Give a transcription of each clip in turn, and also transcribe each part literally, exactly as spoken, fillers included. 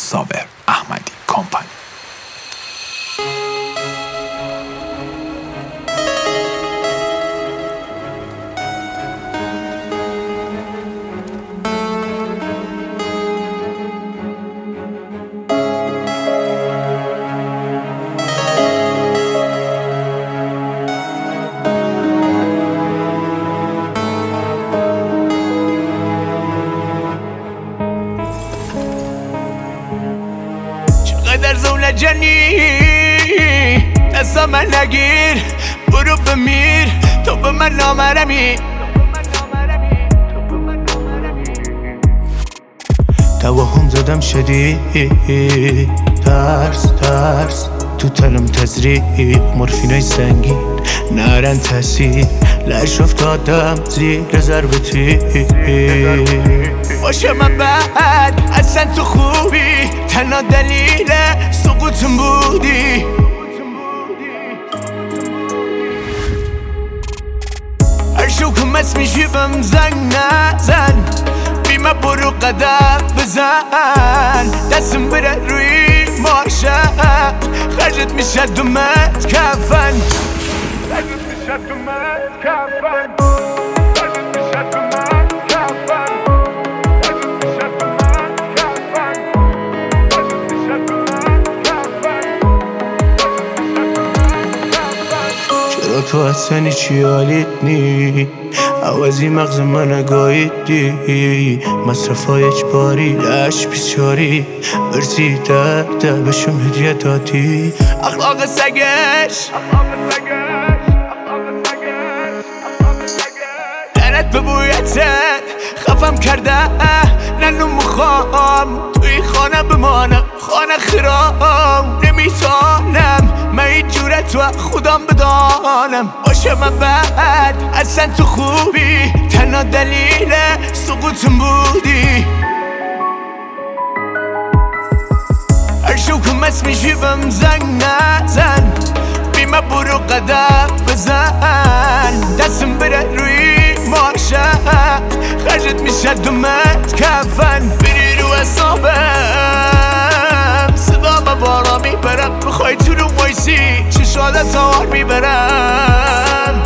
صابر احمدی کمپانی. در زول جنی دستا من نگیر، برو بمیر تو به من نامرمی. توهم زدم شدید، ترس ترس تو تنم تزریق، مورفینای سنگین نرن تاثیر، لش افتادم زیر ضربتی. باشه من بعد اصلا تو خوبی، تنها دلیل سقوطم بودی. هر شو که مست میشی بهم زنگ نزن، بیمه برو قدم بزن، دستم بره روی ماشه، خرجت میشه دومت کفن، خرجت میشه دومت کفن، خرجت میشه دومت کفن، خرجت میشه دومت کفن، خرجت میشه دومت کفن. چرا تو اصلا چی حالیت نی؟ عوضی مغز من گاییدی، مصرفای اجباری لش بیچاری، برسی درده بشم هدیه دادی. اخلاق سگش درت به بویتت خفم کرده، ننو مخوام توی خانه بمانم، خانه خرام نمیتانم، من این جورت و خودم بدانم. باشه من بعد اصلا تو خوبی، تنها دلیل سقوطم بودی. هر شو که مست میشی بهم زنگ نزن، بیمه برو قدم بزن، دستم بره روی ماشه، خرجت میشه دومت کفن. بری رو حسابم صدا به بارا میبرم، بخوای تو رو وایسی چشادت آر میبرم.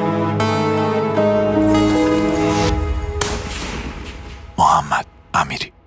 محمد امیری.